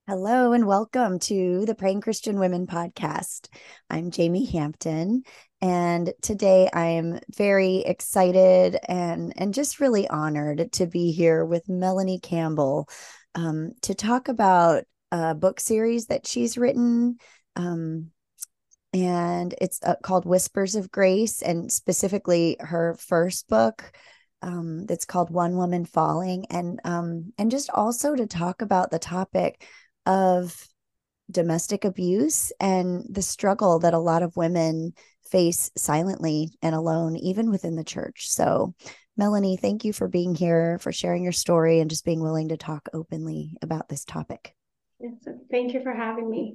Hello and welcome to the Praying Christian Women podcast. I'm Jamie Hampton, and today I am very excited and just really honored to be here with Melanie Campbell to talk about a book series that she's written. Um, and it's called Whispers of Grace, and specifically her first book that's called One Woman Falling, and just also to talk about the topic of domestic abuse and the struggle that a lot of women face silently and alone, even within the church. So, Melanie, thank you for being here, for sharing your story, and just being willing to talk openly about this topic. Thank you for having me.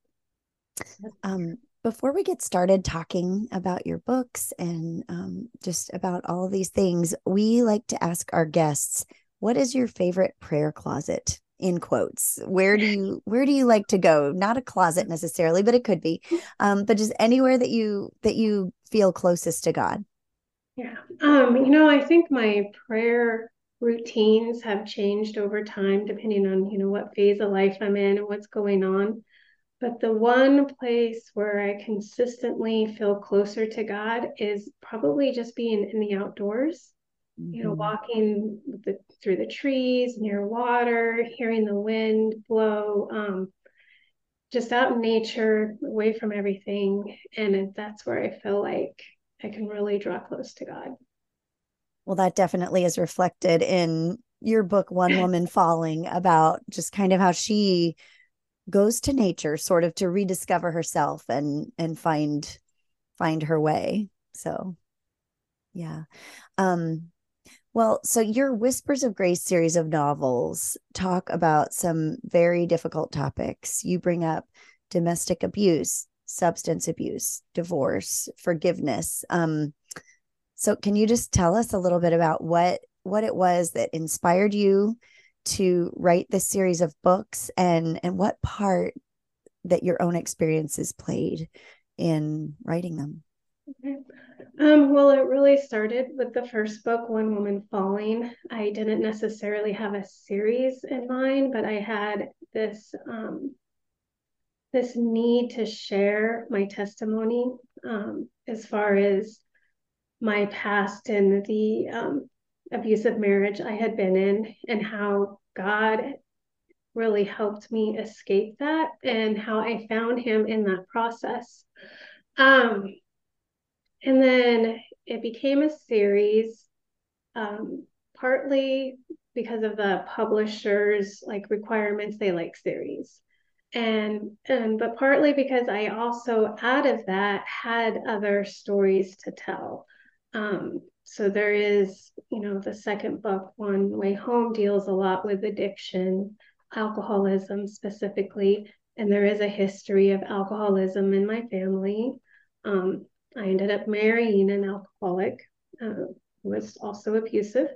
Before we get started talking about your books and just about all of these things, we like to ask our guests, what is your favorite prayer closet? In quotes, where do you like to go? Not a closet necessarily, but it could be, but just anywhere that you feel closest to God. Yeah. I think my prayer routines have changed over time depending on, what phase of life I'm in and what's going on. But the one place where I consistently feel closer to God is probably just being in the outdoors, Mm-hmm. walking through the trees, near water, hearing the wind blow. Just out in nature, away from everything. And that's where I feel like I can really draw close to God. Well, that definitely is reflected in your book, One Woman Falling, about just kind of how she goes to nature sort of to rediscover herself and find her way. So yeah. um well, so your Whispers of Grace series of novels talk about some very difficult topics. You bring up domestic abuse, substance abuse, divorce, forgiveness. So can you just tell us a little bit about what it was that inspired you to write this series of books, and what part that your own experiences played in writing them? Okay. Well, it really started with the first book, One Woman Falling. I didn't necessarily have a series in mind, but I had this need to share my testimony as far as my past and the abusive marriage I had been in, and how God really helped me escape that, and how I found him in that process. Um, and then it became a series, um, partly because of the publishers like requirements, they like series. And but partly because I also out of that had other stories to tell. So there is, the second book, One Way Home, deals a lot with addiction, alcoholism specifically, and there is a history of alcoholism in my family. Um, I ended up marrying an alcoholic who was also abusive.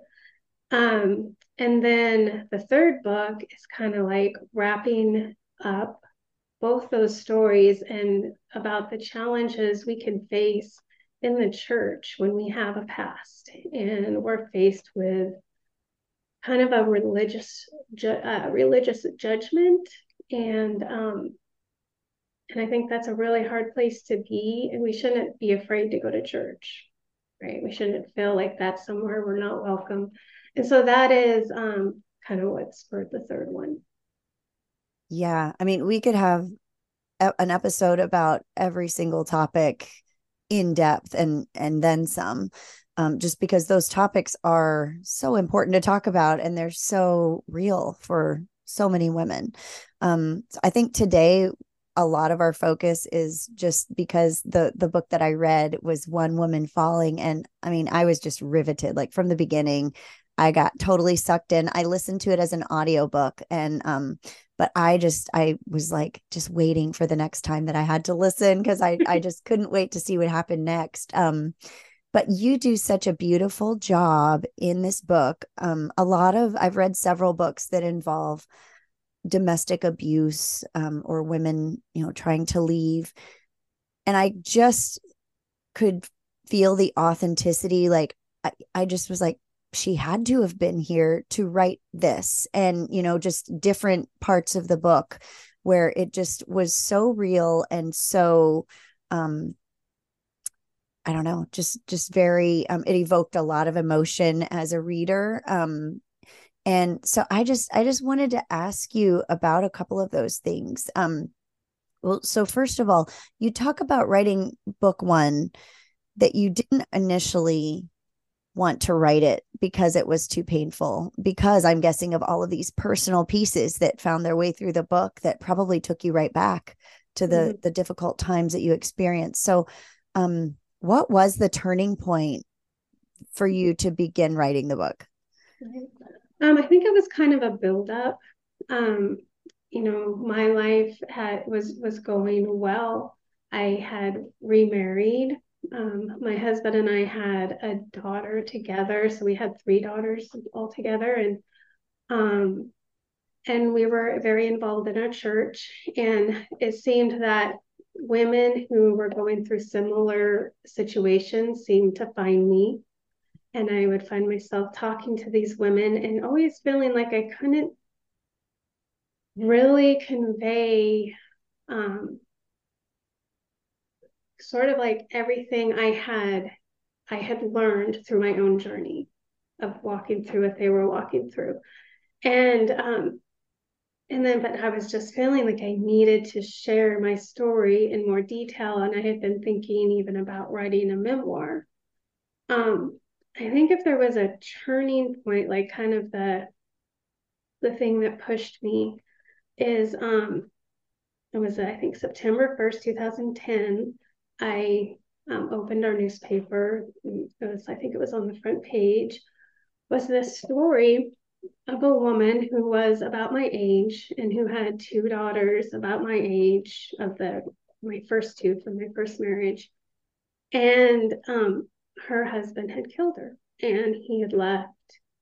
And then the third book is kind of like wrapping up both those stories and about the challenges we can face in the church when we have a past and we're faced with kind of a religious judgment. And um, and I think that's a really hard place to be, and we shouldn't be afraid to go to church, right? We shouldn't feel like that's somewhere we're not welcome. And so that is kind of what spurred the third one. Yeah, I mean, we could have an episode about every single topic in depth and then some, just because those topics are so important to talk about and they're so real for so many women. So I think today a lot of our focus is just because the book that I read was One Woman Falling, and I mean I was just riveted, like from the beginning. I got totally sucked in. I listened to it as an audiobook, and but I was like just waiting for the next time that I had to listen, because I just couldn't wait to see what happened next. But you do such a beautiful job in this book. I've read several books that involve domestic abuse, or women, trying to leave. And I just could feel the authenticity. Like I just was like, she had to have been here to write this, and just different parts of the book where it just was so real and so I don't know, just very it evoked a lot of emotion as a reader. And so I just wanted to ask you about a couple of those things. Well, so first of all, you talk about writing book one, that you didn't initially want to write it because it was too painful, because I'm guessing of all of these personal pieces that found their way through the book that probably took you right back to the Mhm. the difficult times that you experienced. So what was the turning point for you to begin writing the book? Right. I think it was kind of a buildup. Um, my life was going well. I had remarried. My husband and I had a daughter together, so we had three daughters altogether, um, and we were very involved in our church. And it seemed that women who were going through similar situations seemed to find me, and I would find myself talking to these women and always feeling like I couldn't really convey um, sort of like everything I had learned through my own journey of walking through what they were walking through. And then but I was just feeling like I needed to share my story in more detail. And I had been thinking even about writing a memoir. Um, I think if there was a turning point, like kind of the thing that pushed me is it was I think September 1st, 2010. I opened our newspaper. I think it was on the front page, was this story of a woman who was about my age and who had two daughters about my age, of the my first two from my first marriage. And her husband had killed her, and he had left.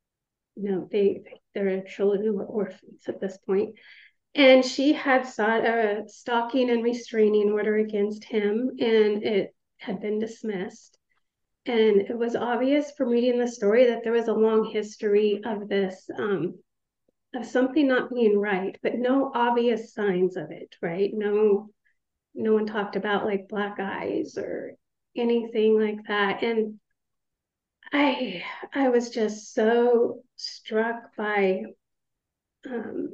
Their children were orphans at this point, and she had sought a stalking and restraining order against him, and it had been dismissed. And it was obvious from reading the story that there was a long history of this, of something not being right, but no obvious signs of it, right? No one talked about like black eyes or anything like that. And I I was just so struck by um,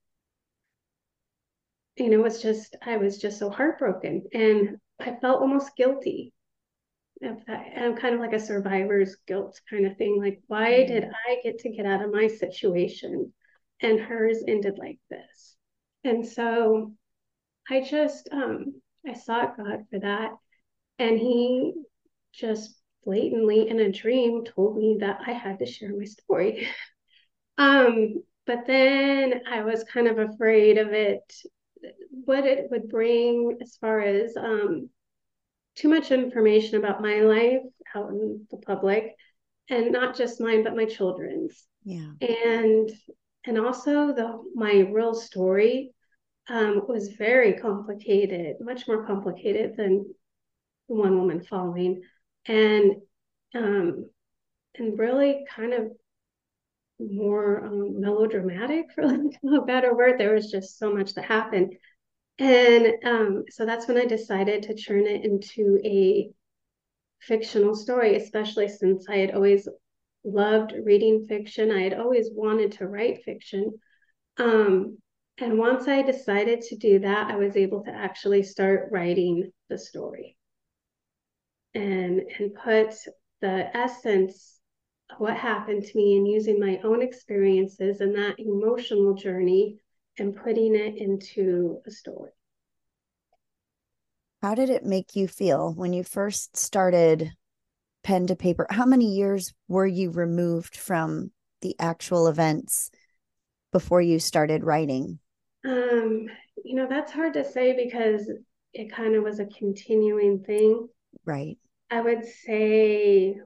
I was just so heartbroken, and I felt almost guilty of that. I'm kind of like a survivor's guilt kind of thing. Like, why did Mm. I get out of my situation and hers ended like this? And so I just, I sought God for that. And he just blatantly in a dream told me that I had to share my story. But then I was kind of afraid of it, what it would bring as far as too much information about my life out in the public, and not just mine, but my children's. Yeah. And also my real story was very complicated, much more complicated than one woman falling, and um, really kind of more melodramatic, for lack of a better word. There was just so much that happened. And so that's when I decided to turn it into a fictional story, especially since I had always loved reading fiction. I had always wanted to write fiction. Um, and once I decided to do that, I was able to actually start writing the story and put the essence of what happened to me and using my own experiences and that emotional journey and putting it into a story. How did it make you feel when you first started pen to paper? How many years were you removed from the actual events before you started writing? Um, that's hard to say because it kind of was a continuing thing. Right. I would say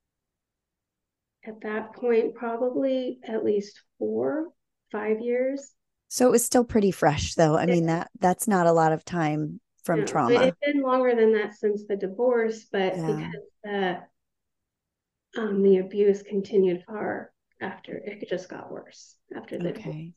at that point, probably at least 4, 5 years. So it was still pretty fresh though. I mean, that's not a lot of time from No, it's trauma. been longer than that since the divorce, but Yeah. because the the abuse continued far after. It just got worse after the divorce. Okay.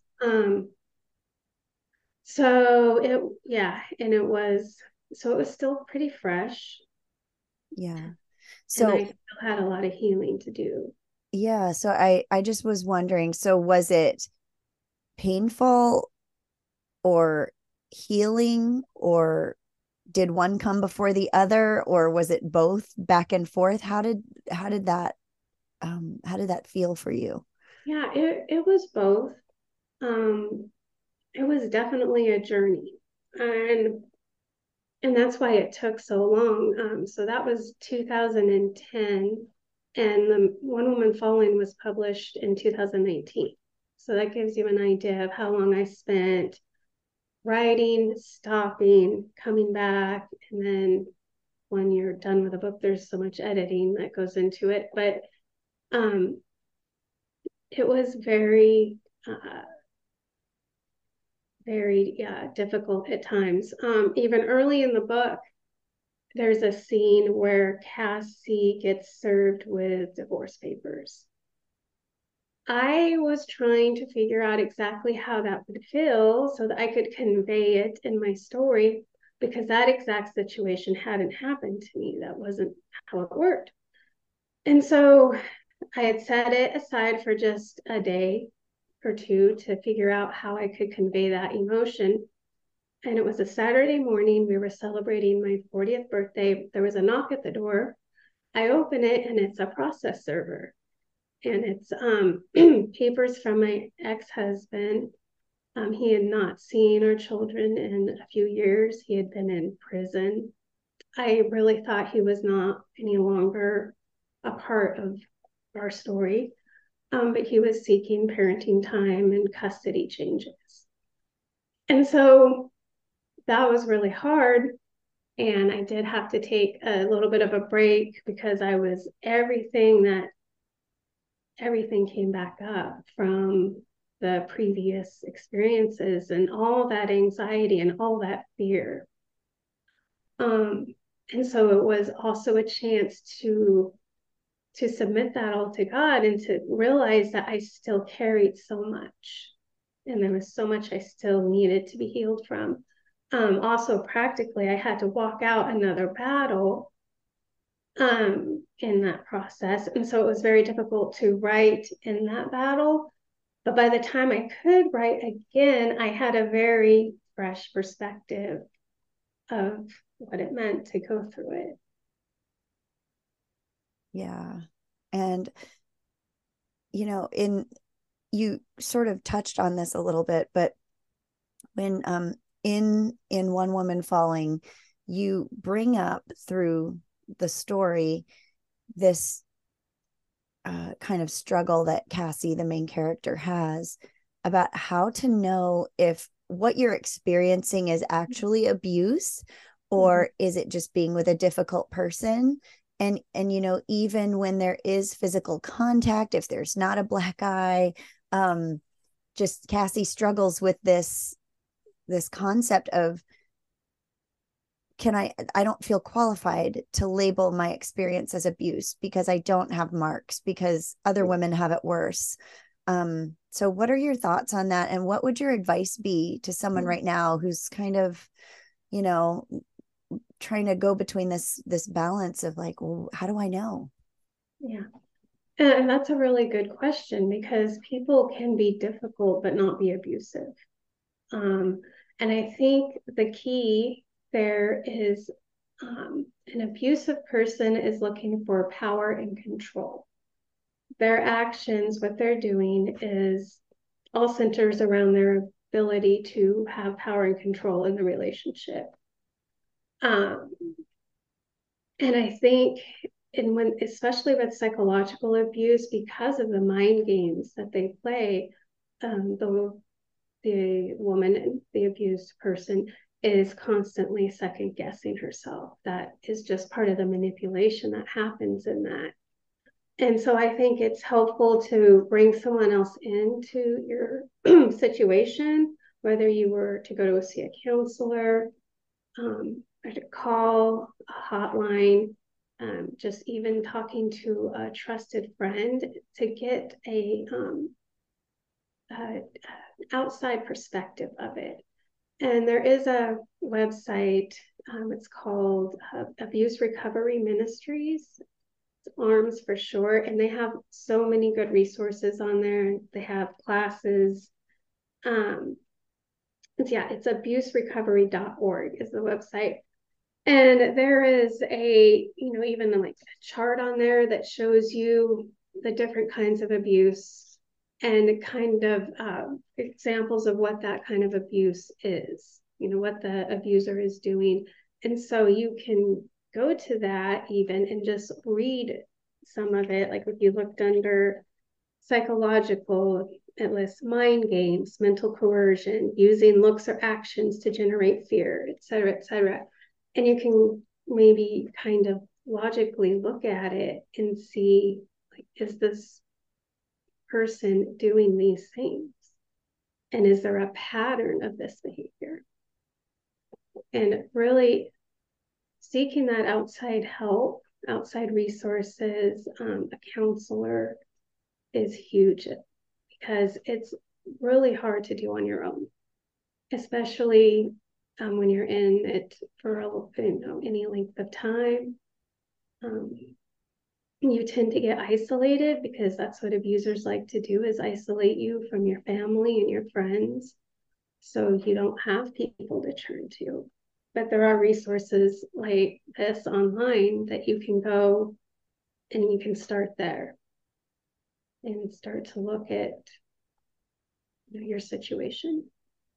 So it, yeah, and it was, so it was still pretty fresh, Yeah. and I So still had a lot of healing to do. yeah, so I just was wondering, so was it painful or healing, or did one come before the other, or was it both back and forth? How did that how did that feel for you? Yeah, it was both. Um, it was definitely a journey, and that's why it took so long. So that was 2010, and the One Woman Falling was published in 2019. So that gives you an idea of how long I spent writing, stopping, coming back, and then when you're done with a book, there's so much editing that goes into it. But um, it was very difficult at times. Even early in the book, there's a scene where Cassie gets served with divorce papers. I was trying to figure out exactly how that would feel so that I could convey it in my story, because that exact situation hadn't happened to me. That wasn't how it worked. And so I had set it aside for just a day or two to figure out how I could convey that emotion. And it was a Saturday morning. We were celebrating my 40th birthday. There was a knock at the door. I open it and it's a process server. And it's papers from my ex-husband. He had not seen our children in a few years. He had been in prison. I really thought he was not any longer a part of our story, but he was seeking parenting time and custody changes. And so that was really hard. And I did have to take a little bit of a break because I was everything came back up from the previous experiences and all that anxiety and all that fear. Um, and so it was also a chance to submit that all to God and to realize that I still carried so much, and there was so much I still needed to be healed from. Also, practically, I had to walk out another battle in that process. And so it was very difficult to write in that battle. But by the time I could write again, I had a very fresh perspective of what it meant to go through it. Yeah. And in you sort of touched on this a little bit, but when in One Woman Falling, you bring up through the story this kind of struggle that Cassie, the main character, has about how to know if what you're experiencing is actually abuse, Mhm. or is it just being with a difficult person. And even when there is physical contact, if there's not a black eye, just Cassie struggles with this concept of, can I don't feel qualified to label my experience as abuse because I don't have marks, because other women have it worse. So what are your thoughts on that, and what would your advice be to someone right now who's kind of, you know trying to go between this balance of like, well, how do I know? Yeah. And that's a really good question because people can be difficult but not be abusive. Um, and I think the key there is an abusive person is looking for power and control. Their actions, what they're doing is all centers around their ability to have power and control in the relationship. Um, and I think, and when, especially with psychological abuse, because of the mind games that they play, the woman, the abused person, is constantly second guessing herself. That is just part of the manipulation that happens in that. And so I think it's helpful to bring someone else into your situation, whether you were to go to see a counselor, or to call a hotline, just even talking to a trusted friend to get a outside perspective of it. And there is a website, it's called Abuse Recovery Ministries, it's ARMS for short, and they have so many good resources on there. They have classes. It's abuserecovery.org is the website. And there is even like a chart on there that shows you the different kinds of abuse and kind of examples of what that kind of abuse is, what the abuser is doing. And so you can go to that even and just read some of it. Like if you looked under psychological, it lists mind games, mental coercion, using looks or actions to generate fear, et cetera, et cetera. And you can maybe kind of logically look at it and see, like, is this person doing these things? And is there a pattern of this behavior? And really seeking that outside help, outside resources, a counselor is huge because it's really hard to do on your own, especially when you're in it for any length of time. You tend to get isolated because that's what abusers like to do, is isolate you from your family and your friends, so you don't have people to turn to. But there are resources like this online that you can go and you can start there and start to look at your situation.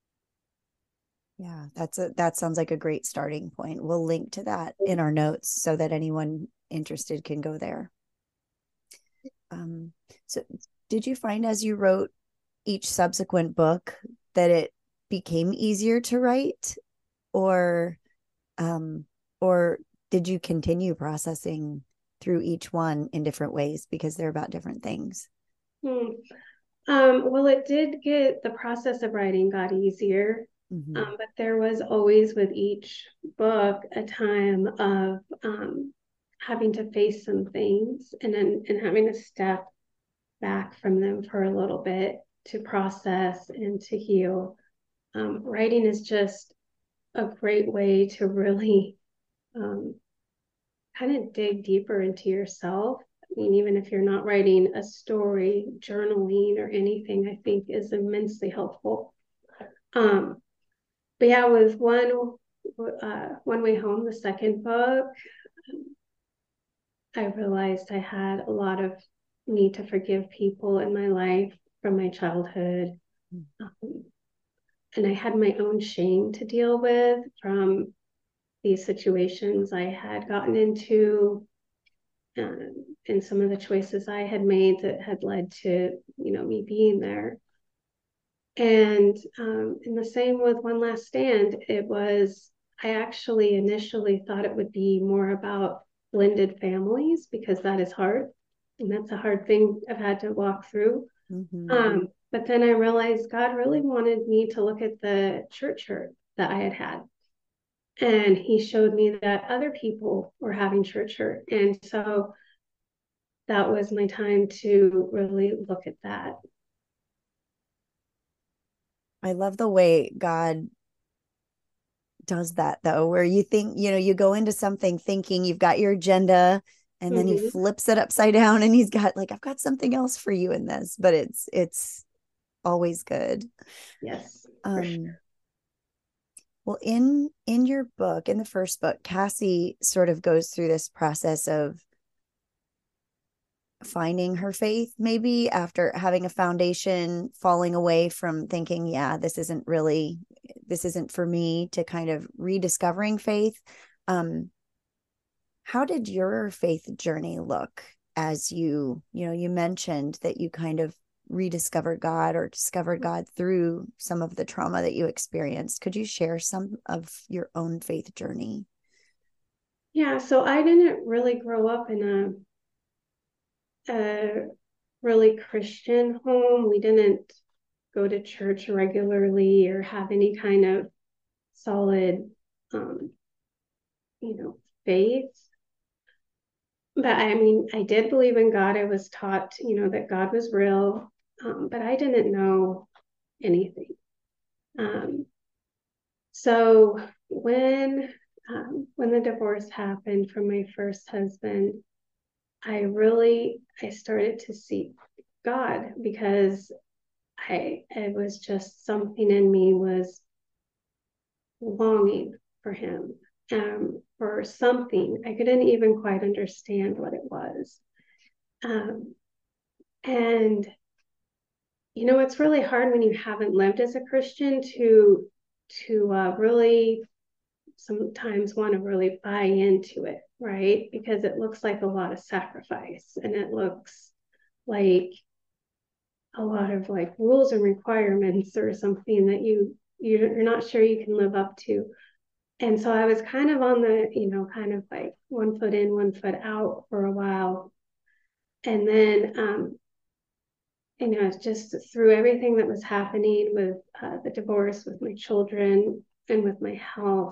Yeah, that sounds like a great starting point. We'll link to that in our notes so that anyone interested can go there. So did you find as you wrote each subsequent book that it became easier to write, or um or did you continue processing through each one in different ways because they're about different things? Well, it did get, the process of writing got easier, but there was always with each book a time of having to face some things and having to step back from them for a little bit to process and to heal. Writing is just a great way to really kind of dig deeper into yourself. I mean, even if you're not writing a story, journaling or anything, I think is immensely helpful. But yeah, with One Way Home, the second book, I realized I had a lot of need to forgive people in my life from my childhood. And I had my own shame to deal with from these situations I had gotten into, and some of the choices I had made that had led to, me being there. And in the same with One Last Stand, I actually initially thought it would be more about blended families because that is hard. And that's a hard thing I've had to walk through. But then I realized God really wanted me to look at the church hurt that I had had. And he showed me that other people were having church hurt. And so that was my time to really look at that. I love the way God does that, though, where you think, you go into something thinking you've got your agenda, and then he flips it upside down and he's got like, I've got something else for you in this, but it's always good. Yes. Sure. Well, in your book, in the first book, Cassie sort of goes through this process of finding her faith, maybe after having a foundation, falling away from thinking, yeah, this isn't for me, to kind of rediscovering faith. How did your faith journey look as you mentioned that you kind of rediscovered God or discovered God through some of the trauma that you experienced? Could you share some of your own faith journey? Yeah, so I didn't really grow up in a really Christian home. We didn't go to church regularly or have any kind of solid, faith. but I mean, I did believe in God. I was taught, that God was real, but I didn't know anything. Um, so when the divorce happened from my first husband, I started to seek God because it was just something in me was longing for him, for something. I couldn't even quite understand what it was. Um, and it's really hard when you haven't lived as a Christian to really sometimes want to really buy into it, right? Because it looks like a lot of sacrifice, and it looks like a lot of like rules and requirements or something that you're not sure you can live up to. And so I was kind of on the, kind of like one foot in, one foot out for a while. And then, just through everything that was happening with the divorce, with my children, and with my health,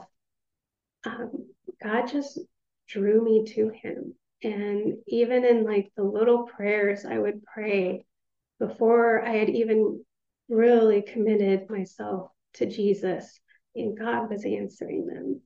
God just drew me to him. And even in like the little prayers I would pray before I had even really committed myself to Jesus, and God was answering them.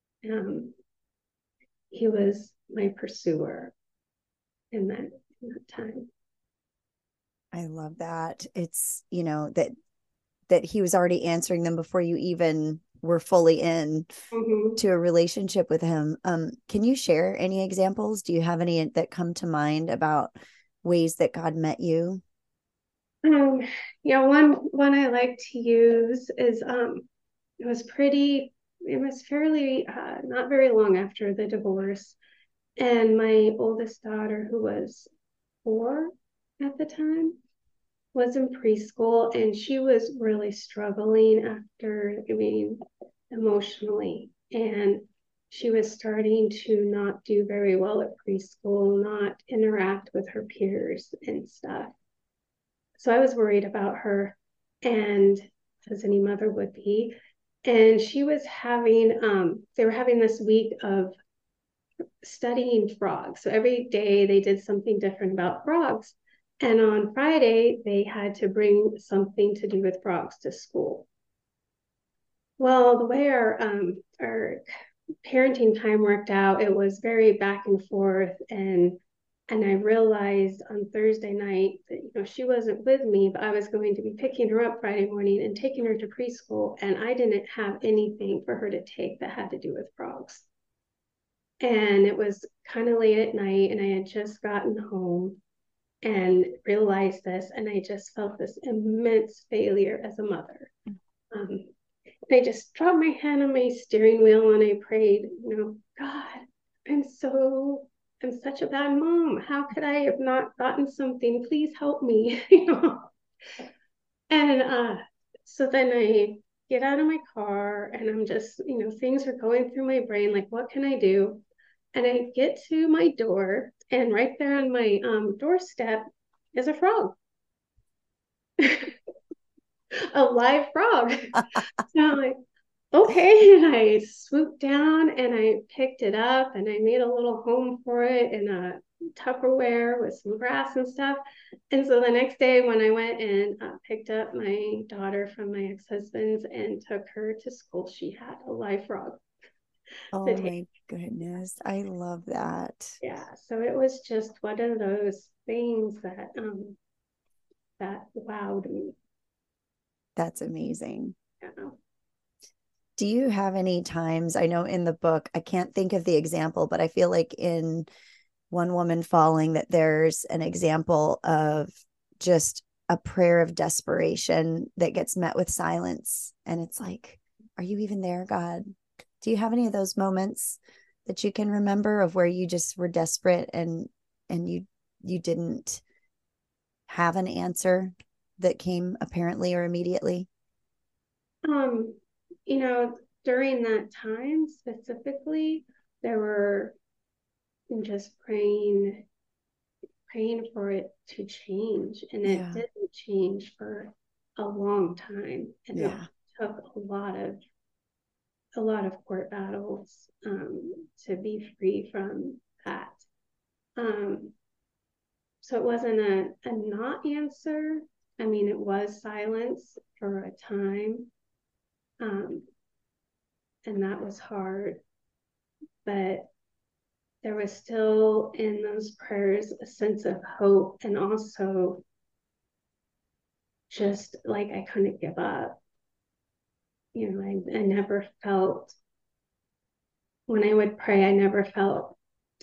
He was my pursuer in that time. I love that. It's, that he was already answering them before you even were fully in Mm-hmm. to a relationship with him. Can you share any examples? Do you have any that come to mind about ways that God met you? Um, yeah, one I like to use is it was pretty it was fairly not very long after the divorce, and my oldest daughter, who was 4 at the time, was in preschool, and she was really struggling after, I mean, emotionally, and she was starting to not do very well at preschool, not interact with her peers and stuff. So I was worried about her, and as any mother would be. And she was they were having this week of studying frogs. So every day they did something different about frogs. And on Friday, they had to bring something to do with frogs to school. Well, the way our parenting time worked out, it was very back and forth, and I realized on Thursday night that she wasn't with me, but I was going to be picking her up Friday morning and taking her to preschool, and I didn't have anything for her to take that had to do with frogs. And it was kind of late at night, and I had just gotten home and realized this, and I just felt this immense failure as a mother. Um, I just dropped my hand on my steering wheel and I prayed, God, I'm so, I'm such a bad mom. How could I have not gotten something? Please help me, And so then I get out of my car and I'm just, things are going through my brain, like, what can I do? And I get to my door, and right there on my doorstep is a frog, a live frog. So I'm like, okay. And I swooped down and I picked it up and I made a little home for it in a Tupperware with some grass and stuff. And so the next day, when I went and picked up my daughter from my ex-husband's and took her to school, she had a live frog to Oh take. my goodness. I love that. Yeah. So it was just one of those things that wowed me. That's amazing. Yeah. Do you have any times? I know in the book, I can't think of the example, but I feel like in One Woman Falling, that there's an example of just a prayer of desperation that gets met with silence. And it's like, are you even there, God? Do you have any of those moments that you can remember of where you just were desperate and you didn't have an answer that came apparently or immediately? Um, During that time specifically, there were just praying for it to change, and it Yeah. didn't change for a long time, and it Yeah. took a lot of court battles to be free from that. So it wasn't a not answer. I mean, it was silence for a time. Um, and that was hard. But there was still in those prayers a sense of hope, and also just like I couldn't give up. You know, I never felt, when I would pray, I never felt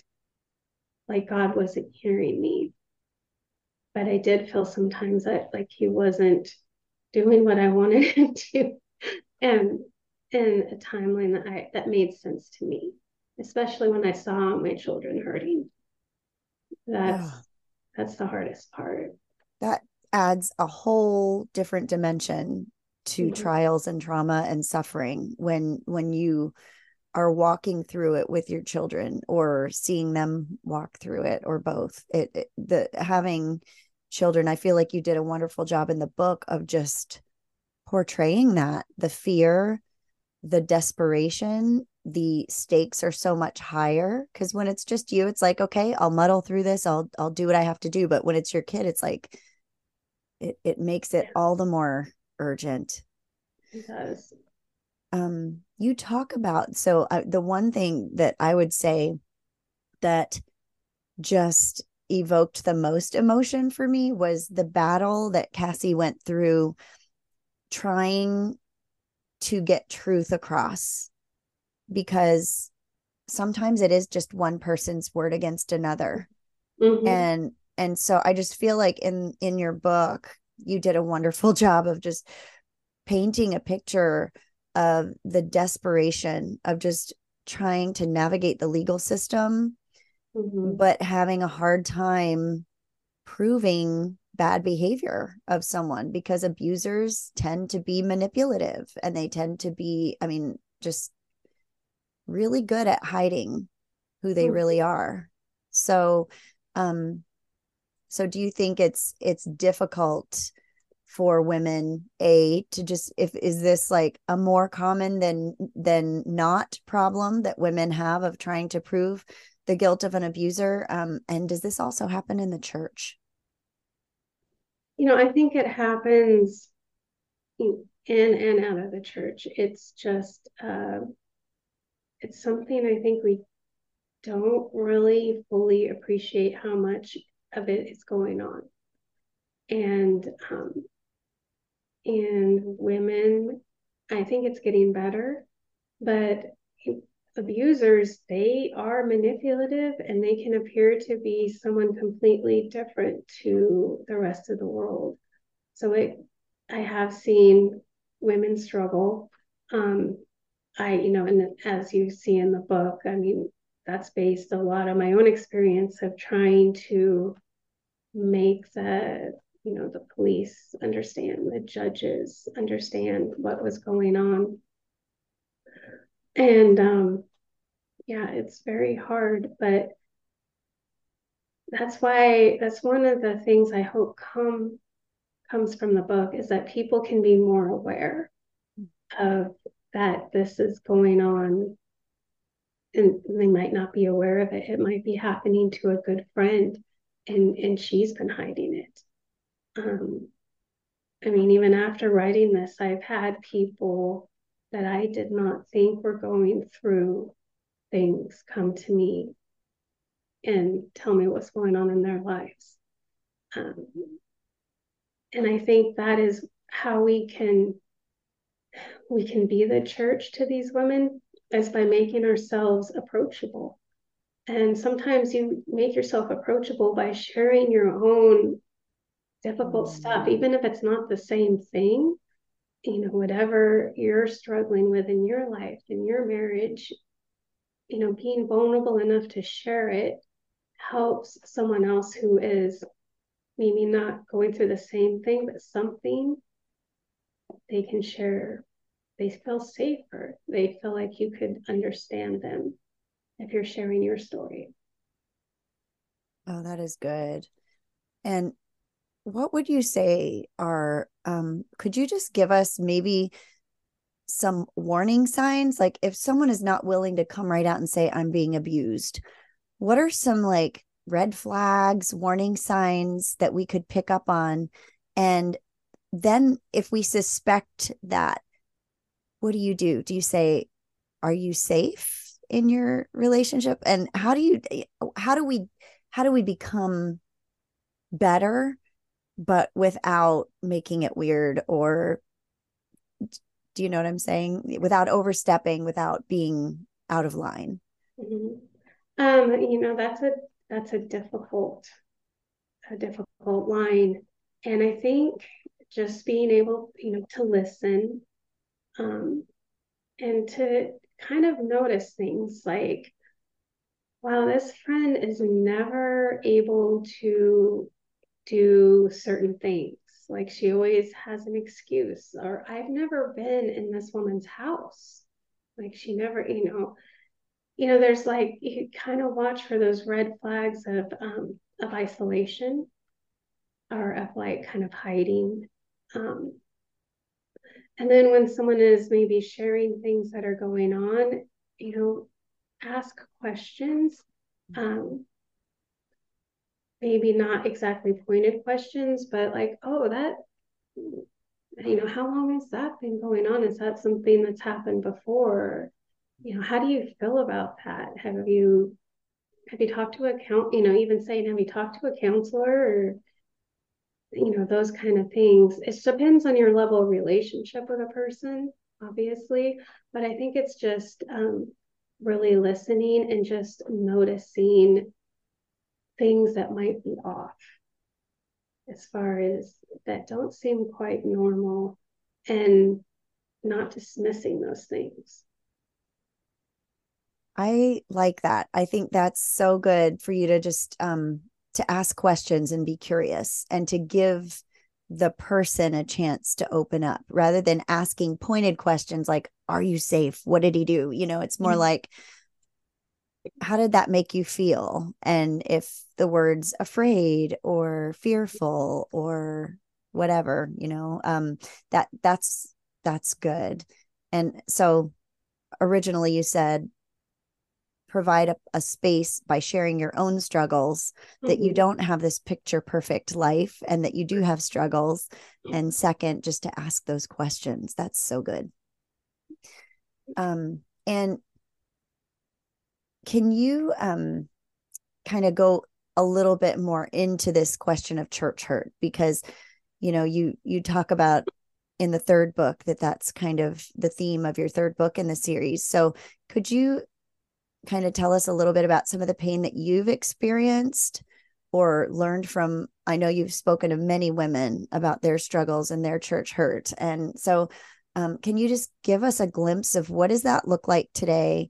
like God wasn't hearing me. But I did feel sometimes that like he wasn't doing what I wanted him to. And in a timeline that made sense to me, especially when I saw my children hurting. That's Oh, that's the hardest part. that adds a whole different dimension to Mm-hmm. trials and trauma and suffering when you are walking through it with your children or seeing them walk through it, or both. The having children, I feel like you did a wonderful job in the book of just portraying that, the fear, the desperation, the stakes are so much higher, because when it's just you, it's like, okay, I'll muddle through this, I'll do what I have to do. But when it's your kid, it's like it makes it Yeah, all the more urgent. it does. You talk about, so the one thing that I would say that just evoked the most emotion for me was the battle that Cassie went through trying to get truth across, because sometimes it is just one person's word against another. Mm-hmm. And so I just feel like in your book you did a wonderful job of just painting a picture of the desperation of just trying to navigate the legal system, Mm-hmm. but having a hard time proving bad behavior of someone, because abusers tend to be manipulative and they tend to be, I mean, just really good at hiding who they Mm-hmm. really are. So, um, so do you think it's difficult for women, a, to just, if is this like a more common than not problem that women have of trying to prove the guilt of an abuser, and does this also happen in the church? I think it happens in and out of the church. It's just it's something I think we don't really fully appreciate how much of it is going on. And women, I think it's getting better, but abusers, they are manipulative and they can appear to be someone completely different to the rest of the world. So I have seen women struggle. Um, and as you see in the book, I mean, that's based a lot on my own experience of trying to make the police understand, the judges understand what was going on. And yeah, it's very hard, but that's one of the things I hope comes from the book, is that people can be more aware of that this is going on, and they might not be aware of it. It might be happening to a good friend, and she's been hiding it. I mean, even after writing this, I've had people that I did not think were going through things come to me and tell me what's going on in their lives. Um, and I think that is how we can be the church to these women, is by making ourselves approachable. And sometimes you make yourself approachable by sharing your own difficult stuff, Mm. even if it's not the same thing. Whatever you're struggling with in your life, in your marriage, being vulnerable enough to share it helps someone else who is maybe not going through the same thing, but something they can share. They feel safer. They feel like you could understand them if you're sharing your story. Oh, that is good. And what would you say are, could you just give us maybe some warning signs? Like if someone is not willing to come right out and say, I'm being abused, what are some like red flags, warning signs that we could pick up on. And then if we suspect that, what do you do? Do you say, are you safe in your relationship? And how do we how do we become better, but without making it weird, or do you know what I'm saying? Without overstepping, without being out of line. Mhm. That's a difficult line. And I think just being able, to listen, um, and to kind of notice things like, wow, this friend is never able to do certain things. Like she always has an excuse, or I've never been in this woman's house. Like she never, there's like you kind of watch for those red flags of isolation or of like kind of hiding. Um, and then when someone is maybe sharing things that are going on, ask questions. Um, Maybe not exactly pointed questions, but like, oh, that, how long has that been going on? Is that something that's happened before? How do you feel about that? Have you talked to a even saying, have you talked to a counselor, or, those kind of things. It depends on your level of relationship with a person, obviously, but I think it's just really listening and just noticing things that might be off, as far as that don't seem quite normal, and not dismissing those things. I like that. I think that's so good for you to just to ask questions and be curious and to give the person a chance to open up rather than asking pointed questions like, are you safe? What did he do? It's more like, how did that make you feel? And if the words afraid or fearful or whatever, that's good. And so originally you said provide a space by sharing your own struggles, that you Mm-hmm. don't have this picture perfect life and that you do have struggles. And second, just to ask those questions. That's so good. And can you kind of go a little bit more into this question of church hurt? Because you talk about in the third book that's kind of the theme of your third book in the series. So could you kind of tell us a little bit about some of the pain that you've experienced or learned from? I know you've spoken to many women about their struggles and their church hurt. And so can you just give us a glimpse of what does that look like today?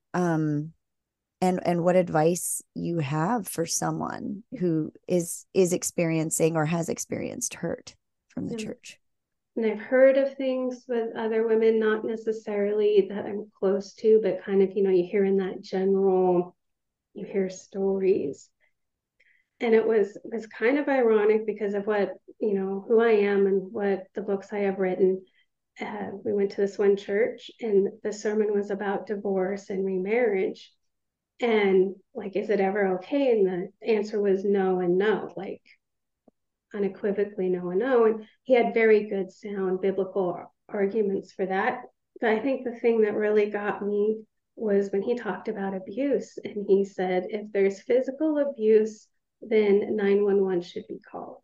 And what advice you have for someone who is experiencing or has experienced hurt from the Yeah. church. And I've heard of things with other women, not necessarily that I'm close to, but kind of, you hear in that general, you hear stories. And it was kind of ironic because of what, who I am and what the books I have written. We went to this one church and the sermon was about divorce and remarriage. And like, is it ever okay? And the answer was no and no, like unequivocally no and no. And he had very good sound biblical arguments for that. But I think the thing that really got me was when he talked about abuse, and he said, if there's physical abuse, then 911 should be called.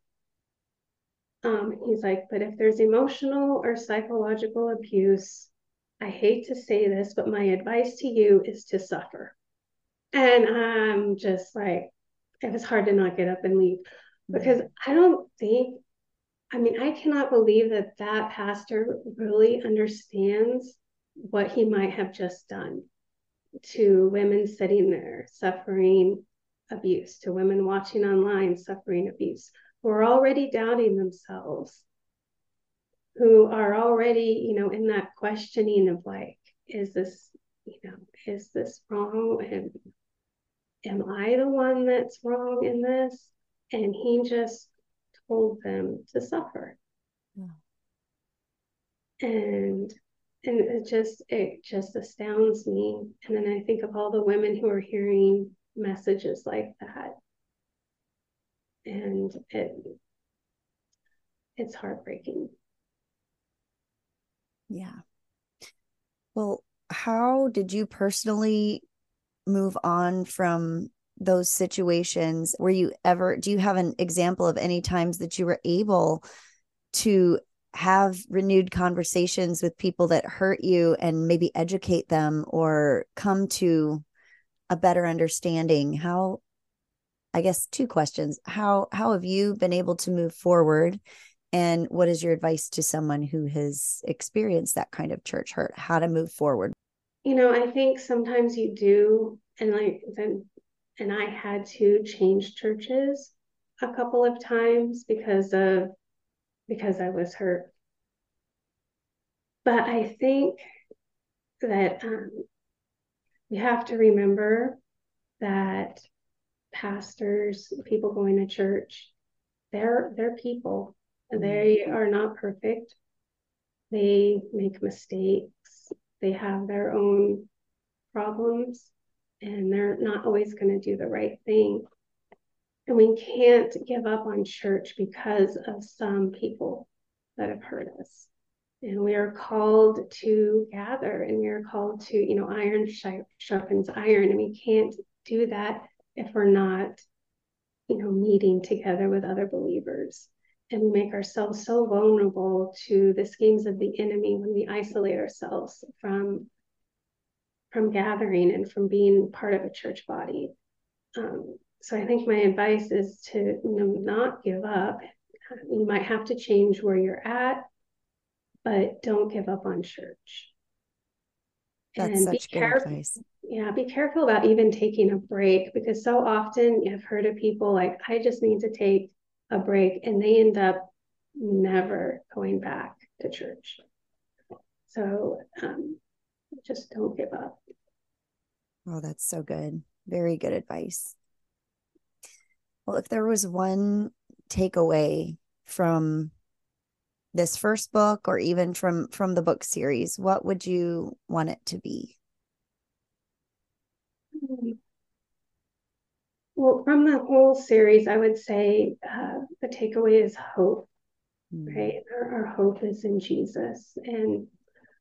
He's like, but if there's emotional or psychological abuse, I hate to say this, but my advice to you is to suffer. And I'm just like, it was hard to not get up and leave, because I don't think, I cannot believe that that pastor really understands what he might have just done to women sitting there suffering abuse, to women watching online suffering abuse, who are already doubting themselves, who are already, in that questioning of like, is this, is this wrong? And am I the one that's wrong in this? And he just told them to suffer. Yeah. And it just astounds me. And then I think of all the women who are hearing messages like that. and it's heartbreaking. Yeah. Well, how did you personally move on from those situations? Do you have an example of any times that you were able to have renewed conversations with people that hurt you and maybe educate them or come to a better understanding? How, I guess two questions. How have you been able to move forward? And what is your advice to someone who has experienced that kind of church hurt? How to move forward? I think sometimes you do, and I had to change churches a couple of times because I was hurt. But I think that you have to remember that pastors, people going to church, they're people. They are not perfect. They make mistakes. They have their own problems, and they're not always going to do the right thing. And we can't give up on church because of some people that have hurt us. And we are called to gather, and we are called to, iron sharpens iron. And we can't do that if we're not, meeting together with other believers. And we make ourselves so vulnerable to the schemes of the enemy when we isolate ourselves from gathering and from being part of a church body. So I think my advice is to not give up. You might have to change where you're at, but don't give up on church. That's And be such good careful. advice. Yeah, be careful about even taking a break, because so often I've heard of people like, I just need to take a break, and they end up never going back to church. So just don't give up. Oh, that's so good. Very good advice. Well, if there was one takeaway from this first book or even from the book series, what would you want it to be? Well, from the whole series, I would say the takeaway is hope, right? Our hope is in Jesus. And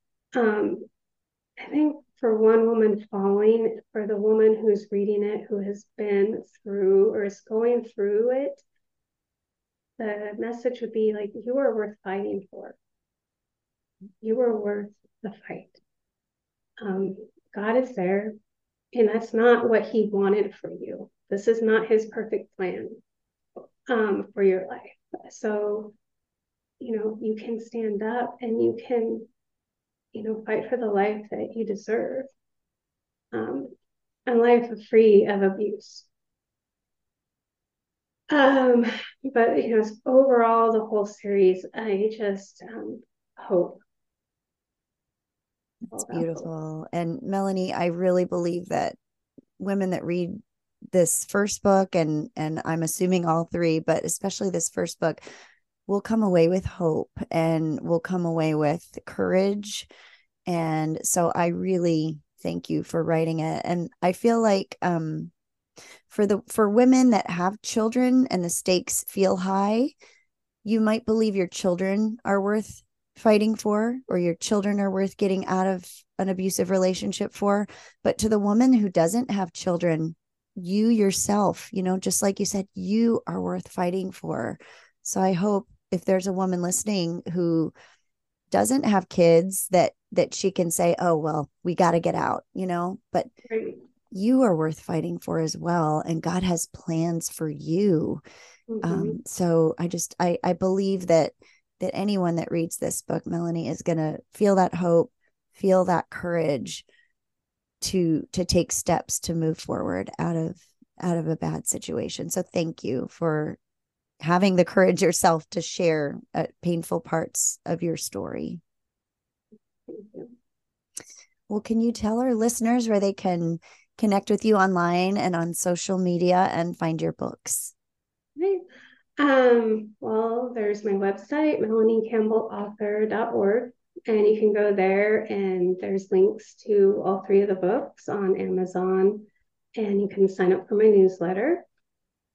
I think for one woman falling, for the woman who's reading it, who has been through or is going through it, the message would be like, you are worth fighting for. You are worth the fight. God is there, and that's not what he wanted for you. This is not his perfect plan for your life. So, you can stand up and you can, fight for the life that you deserve, a life free of abuse. Um, but overall, the whole series, I just hope. It's Hope. beautiful. And Melanie, I really believe that women that read this first book, and I'm assuming all three, but especially this first book, will come away with hope and will come away with courage. And so I really thank you for writing it. And I feel like for women that have children and the stakes feel high, you might believe your children are worth fighting for, or your children are worth getting out of an abusive relationship for. But to the woman who doesn't have children, you yourself, just like you said, you are worth fighting for. So I hope if there's a woman listening who doesn't have kids, that she can say, oh, well, we got to get out, but Right. you are worth fighting for as well. And God has plans for you. So I believe that anyone that reads this book, Melanie, is going to feel that hope, feel that courage to take steps to move forward out of a bad situation. So thank you for having the courage yourself to share painful parts of your story. Thank you. Well, can you tell our listeners where they can connect with you online and on social media and find your books? Right. Well, there's my website, melaniecampbellauthor.org, and you can go there, and there's links to all three of the books on Amazon, and you can sign up for my newsletter.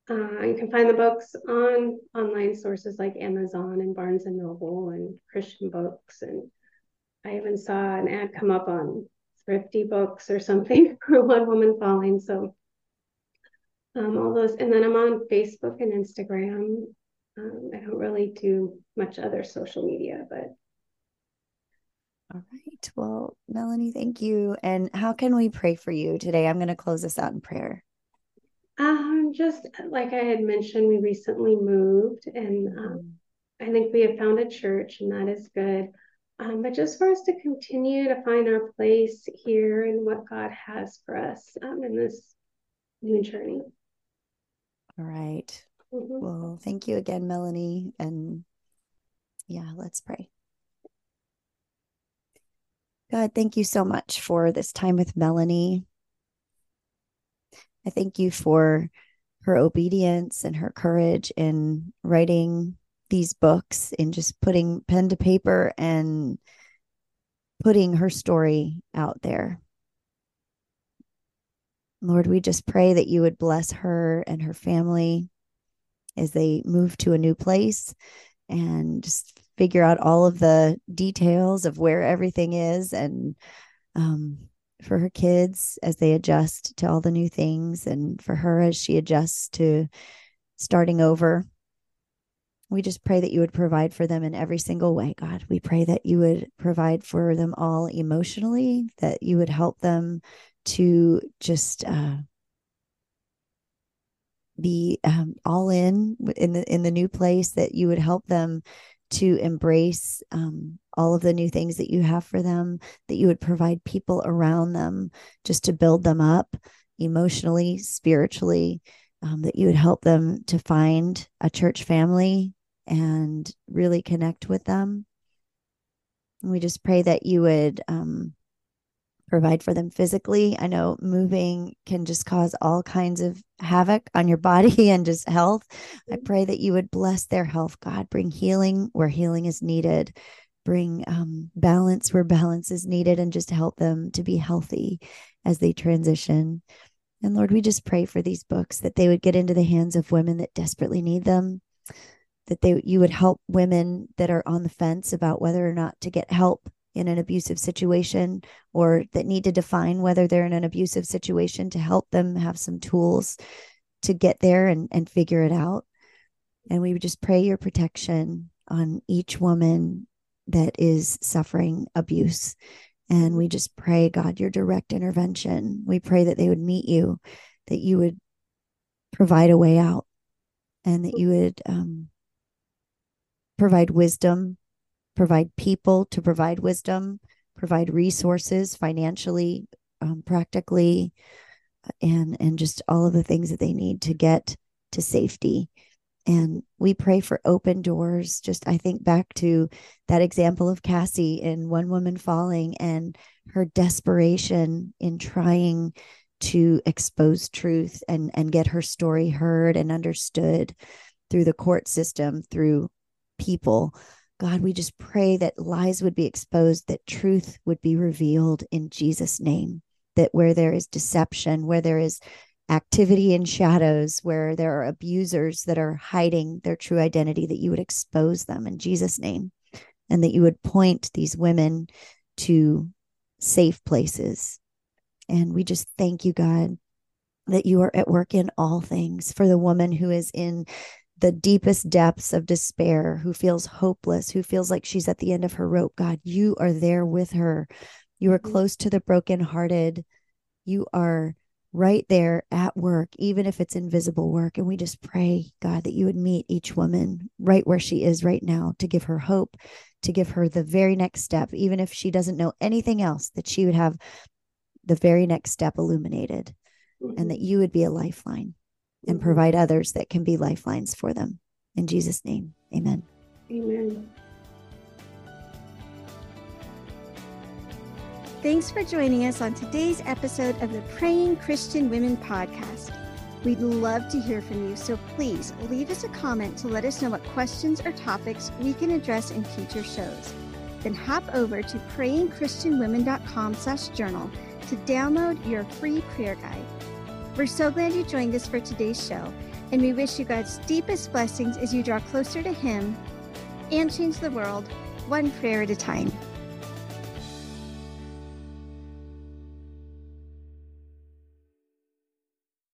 You can find the books on online sources like Amazon and Barnes and Noble and Christian Books. And I even saw an ad come up on Thrifty Books or something for One Woman Falling. So all those, and then I'm on Facebook and Instagram. I don't really do much other social media, but. All right. Well, Melanie, thank you. And how can we pray for you today? I'm going to close this out in prayer. Just like I had mentioned, we recently moved, and I think we have found a church, and that is good. But just for us to continue to find our place here and what God has for us in this new journey. All right. Mm-hmm. Well, thank you again, Melanie. And yeah, let's pray. God, thank you so much for this time with Melanie. I thank you for her obedience and her courage in writing these books and just putting pen to paper and putting her story out there. Lord, we just pray that you would bless her and her family as they move to a new place and just figure out all of the details of where everything is, and for her kids as they adjust to all the new things, and for her as she adjusts to starting over. We just pray that you would provide for them in every single way, God. We pray that you would provide for them all emotionally, that you would help them to just be all in the new place, that you would help them to embrace all of the new things that you have for them, that you would provide people around them just to build them up emotionally, spiritually, that you would help them to find a church family and really connect with them. And we just pray that you would provide for them physically. I know moving can just cause all kinds of havoc on your body and just health. I pray that you would bless their health, God. Bring healing where healing is needed. Bring balance where balance is needed, and just help them to be healthy as they transition. And Lord, we just pray for these books, that they would get into the hands of women that desperately need them, that you would help women that are on the fence about whether or not to get help in an abusive situation, or that need to define whether they're in an abusive situation, to help them have some tools to get there and figure it out. And we would just pray your protection on each woman that is suffering abuse. And we just pray, God, your direct intervention. We pray that they would meet you, that you would provide a way out, and that you would provide wisdom, provide people to provide wisdom, provide resources financially, practically, and just all of the things that they need to get to safety. And we pray for open doors. Just, I think back to that example of Cassie in One Woman Falling and her desperation in trying to expose truth and get her story heard and understood through the court system, through people. God, we just pray that lies would be exposed, that truth would be revealed in Jesus' name, that where there is deception, where there is activity in shadows, where there are abusers that are hiding their true identity, that you would expose them in Jesus' name, and that you would point these women to safe places. And we just thank you, God, that you are at work in all things. For the woman who is in the deepest depths of despair, who feels hopeless, who feels like she's at the end of her rope, God, you are there with her. You are close to the brokenhearted. You are right there at work, even if it's invisible work. And we just pray, God, that you would meet each woman right where she is right now, to give her hope, to give her the very next step, even if she doesn't know anything else, that she would have the very next step illuminated, and that you would be a lifeline and provide others that can be lifelines for them. In Jesus' name, amen. Amen. Thanks for joining us on today's episode of the Praying Christian Women podcast. We'd love to hear from you, so please leave us a comment to let us know what questions or topics we can address in future shows. Then hop over to prayingchristianwomen.com/journal to download your free prayer guide. We're so glad you joined us for today's show. And we wish you God's deepest blessings as you draw closer to Him and change the world one prayer at a time.